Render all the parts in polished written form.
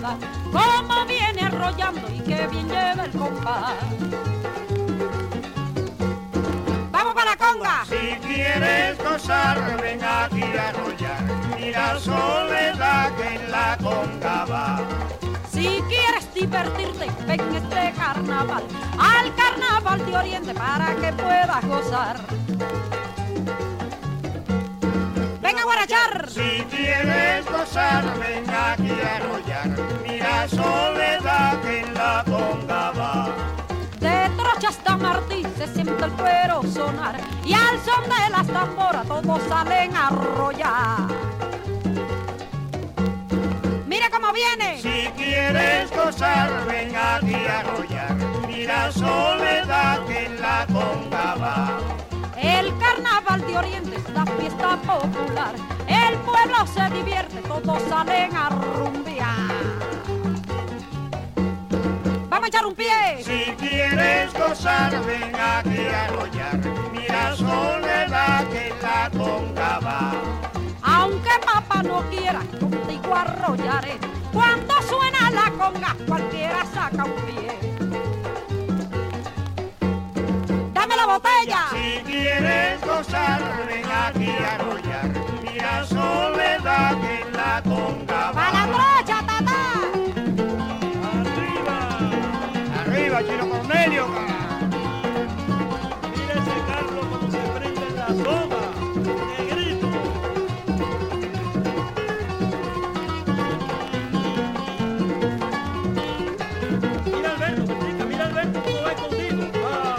gozar. Como viene arrollando y que bien lleva el compás. ¡Vamos para la conga! Si quieres gozar, ven aquí a arrollar. Mira soledad que en la conga va. Si quieres divertirte, ven este carnaval, al carnaval de Oriente para que puedas gozar. ¡Ven a guarachar! Si quieres gozar, ven aquí a arrollar. Mira soledad que en la conga va. De Trocha hasta Martí se siente el cuero sonar y al son de las tamboras todos salen a arrollar. ¡Mira cómo viene! Si quieres gozar, ven aquí a arrollar. Mira soledad que en la conga va. El carnaval de Oriente es la fiesta popular. El pueblo se divierte, todos salen a rumbear. ¡Vamos a echar un pie! Si quieres gozar, ven aquí a arrollar. Mira soledad que en la conga va. Aunque papá no quiera, contigo arrollaré. Cuando suena la conga, cualquiera saca un pie. ¡Dame la botella! Si quieres gozar, ven aquí a arrollar. Mira soledad que en la conga va. ¡Pa' la trocha, tatá! Arriba, Chino Cornelio. Mira ese Carlos como se prende en la zona. Negrito. Mira Alberto, chica, mira Alberto cómo va contigo. Ah.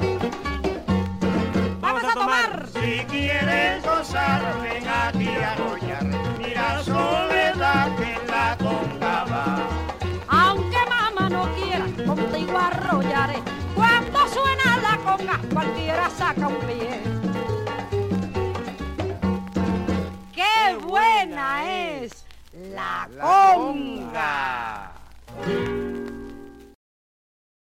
¡Vamos a tomar! Si quieres gozar, ven aquí a arrollar. Mira soledad que en la conga va. Aunque mamá no quiera, contigo arrollaré. Cuando suena la conga, cualquiera saca un pie. ¡Qué buena es la conga! conga.